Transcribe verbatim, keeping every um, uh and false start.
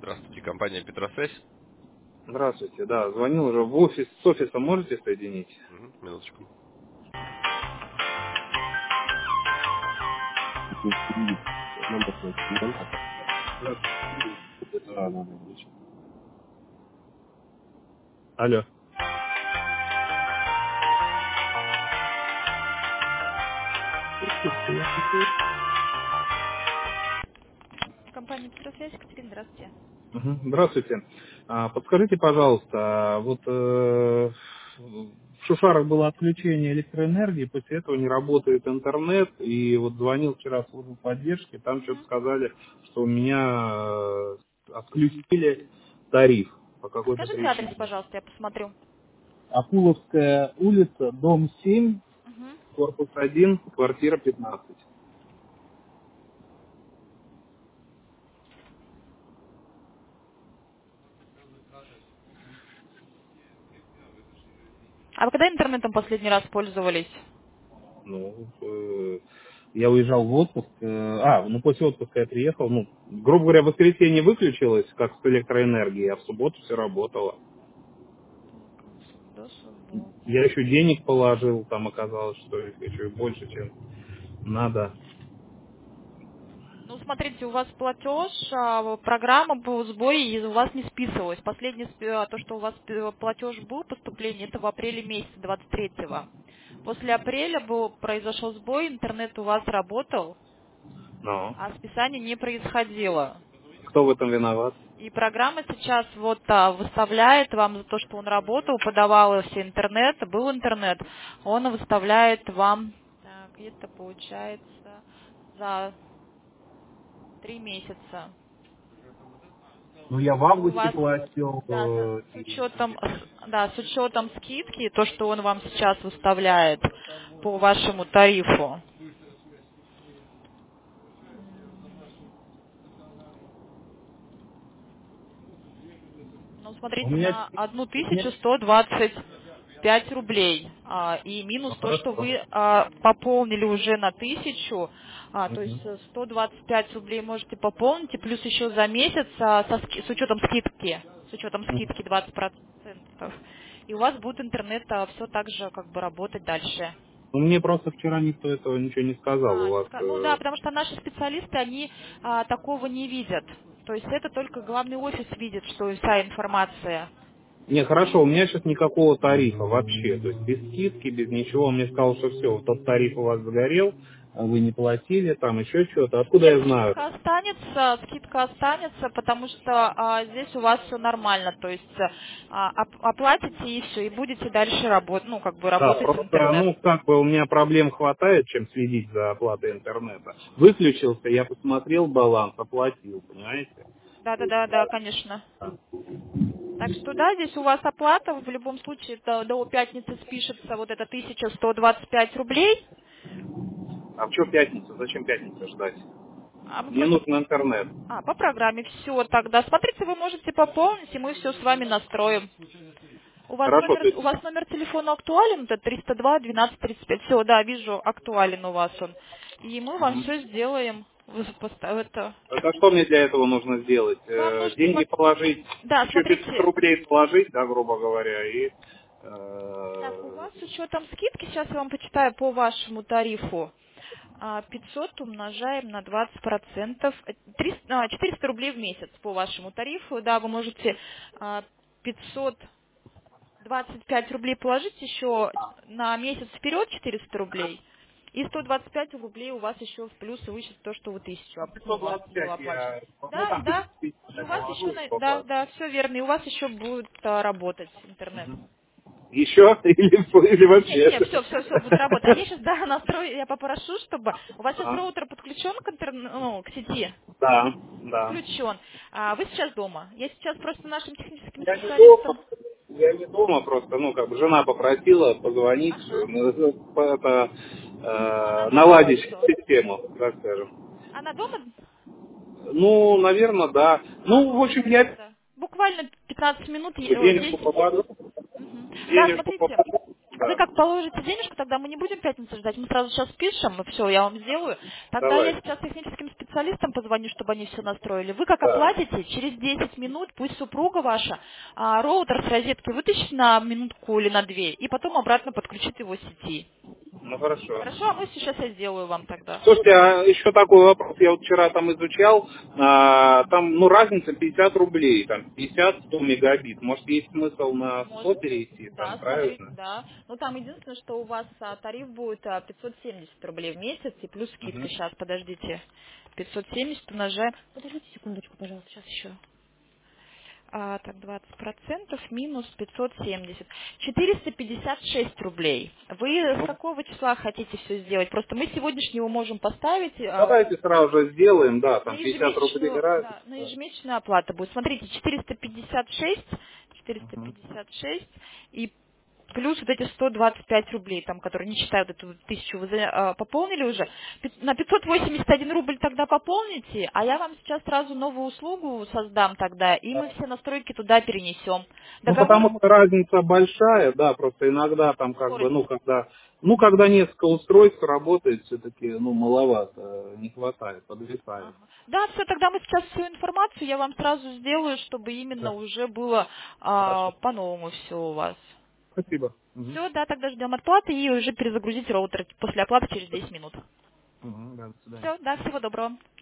Здравствуйте, компания Петросвязь. Здравствуйте, да, звонил уже в офис, с офиса можете соединить? Мгм, минуточку. Алло. Компания Петросвязь, Екатерина, здравствуйте. Мгм, здравствуйте. А, подскажите, пожалуйста, вот э, в Шушарах было отключение электроэнергии, после этого не работает интернет, и вот звонил вчера в службу поддержки, там что-то Мгм. сказали, что у меня э, отключили тариф по какой-то Скажите адрес, причине. пожалуйста, я посмотрю. Акуловская улица, дом семь, Мгм. корпус один, квартира пятнадцать. А вы когда интернетом последний раз пользовались? Ну, э, я уезжал в отпуск. э, а, ну после отпуска я приехал. Ну, грубо говоря, в воскресенье выключилось, как с электроэнергией, а в субботу все работало. Так, с- до субботы. Я еще денег положил, там оказалось, что их еще и больше, чем надо. Ну, смотрите, у вас платеж, а, программа по сбою и у вас не списывалась. Последний, сп- а, то, что у вас э, платеж был, поступление, это в апреле месяце, двадцать третьего. После апреля был, произошел сбой, интернет у вас работал, Но а списание не происходило. кто в этом виноват? И программа сейчас вот а, выставляет вам за то, что он работал, подавал все интернет, был интернет, он выставляет вам, так, это получается за три месяца. Ну, я в У августе вас, платил. да, со- э, с и- учетом, да, с учетом скидки, то, что он вам сейчас выставляет по вашему тарифу. Ну, У смотрите, меня... на одну у меня- тысячу сто двадцать пять рублей. А, и Ну, минус то, что хорошо. вы а, пополнили уже на тысячу, а, то есть Мгм. э, сто двадцать пять рублей можете пополнить, и плюс еще за месяц а, со ски- с учетом скидки, с учетом скидки двадцать процентов. И у вас будет интернет все так же как бы работать дальше. Ну, мне просто вчера никто этого ничего не сказал. У А, не вас ска- ну э, да, потому что наши специалисты, они а, такого не видят. То есть это только главный офис видит, что вся информация. Не, хорошо, у меня сейчас никакого тарифа вообще, то есть без скидки, без ничего. Он мне сказал, что все, тот тариф у вас загорел, а вы не платили, там еще что-то. Откуда Нет, я знаю? скидка останется, скидка останется, потому что а, здесь у вас все нормально, то есть а, оп- оплатите и все, и будете дальше работать, ну как бы Да, работать в просто, интернет. ну, как бы у меня проблем хватает, чем следить за оплатой интернета. Выключился, я посмотрел баланс, оплатил, понимаете? Да, То да, есть, да, да, конечно. Так что да, здесь у вас оплата, в любом случае до, до пятницы спишется вот это тысяча сто двадцать пять рублей. а в что пятница? Зачем пятницу ждать? А мы Мне просто нужен интернет. а, по программе все тогда. Смотрите, вы можете пополнить, и мы все с вами настроим. У вас Хорошо, то номер, есть, у вас номер телефона актуален, это триста два двенадцать тридцать пять. Все, да, вижу, актуален у вас он. И мы вам все сделаем. Вы поста- это. так а что мне для этого нужно сделать? Вам Э, нужно деньги смотреть. положить, Да, еще пятьсот смотрите. рублей положить, да, грубо говоря, и Так, у э, вас с учетом скидки, сейчас я вам почитаю по вашему тарифу. А, пятьсот умножаем на двадцать процентов. э, триста, а, четыреста рублей в месяц по вашему тарифу. Да, вы можете а, пятьсот двадцать пять рублей положить еще на месяц вперед четыреста рублей. И сто двадцать пять рублей у вас еще в плюс и выше то, что вы тысячу оп- ну, пятьсот оп- двадцать ну, пять оплачиваете. я, ну Да, там да. И тысячу у вас еще, положу, и на- сто да, двадцать. да, все верно. И у вас еще будет а, работать интернет. Еще или, или Не, не, вообще? не, все, все, все, будет работать. А я сейчас, да, настрою, я попрошу, чтобы... У вас сейчас А, роутер подключен к, интерн- ну, к сети? да, да. Включен. А вы сейчас дома? Я сейчас просто нашим техническим Я не дома, специалистам... я не дома просто, ну, как бы жена попросила позвонить, Ага. ну, это, Ну, она э, дома наладить просто. систему, так скажем. Она дома? Ну, наверное, да. А, Ну, ну в общем, тогда, я да. Буквально пятнадцать минут, е- о, денежку десять. положу, Мгм. Да, денежку смотрите, положу, вы да. как положите денежку, тогда мы не будем пятницу ждать, мы сразу сейчас пишем, и все, я вам сделаю. Тогда я Давай. сейчас техническим специалистам специалистам позвоню, чтобы они все настроили. Вы как Да. оплатите, через десять минут пусть супруга ваша а, роутер с розетки вытащит на минутку или на две, и потом обратно подключит его к сети. Ну хорошо. Хорошо, а мы сейчас я сделаю вам тогда. Слушайте, а еще такой вопрос, я вот вчера там изучал, а, там, ну, разница пятьдесят рублей, там, пятьдесят-сто мегабит. Может, есть смысл на сто Может быть. перейти, там, Да, смотри, правильно? да. Ну там единственное, что у вас а, тариф будет а, пятьсот семьдесят рублей в месяц и плюс скидка. Мгм. Сейчас, подождите. пятьсот семьдесят умножаем. Подождите секундочку, пожалуйста, сейчас еще. А, так, двадцать процентов минус пятьсот семьдесят. четыреста пятьдесят шесть рублей. Вы с какого числа хотите все сделать? Просто мы сегодняшнего можем поставить а, Давайте сразу же сделаем, да, на там пятьдесят рублей ежемесячную, разница. да, на Да. ежемесячную оплату будет. Смотрите, четыреста пятьдесят шесть, четыреста Мгм. пятьдесят шесть и плюс вот эти сто двадцать пять рублей, там, которые не считают эту тысячу, вы за- а, пополнили уже. Пят- На пятьсот восемьдесят один рубль тогда пополните, а я вам сейчас сразу новую услугу создам тогда, и мы все настройки туда перенесем. Ну, Договор потому что разница большая, да, просто иногда там как бы, ну, скорости. когда, ну, когда несколько устройств работает, все-таки, ну, маловато, не хватает, подвисает. Ага. Да, все, тогда мы сейчас всю информацию я вам сразу сделаю, чтобы именно Да, уже было а, хорошо. по-новому все у вас. Спасибо. Мгм. Все, да, тогда ждем отплаты и уже перезагрузить роутер после оплаты через десять минут. Мгм, да, до свидания. Все, да, всего доброго.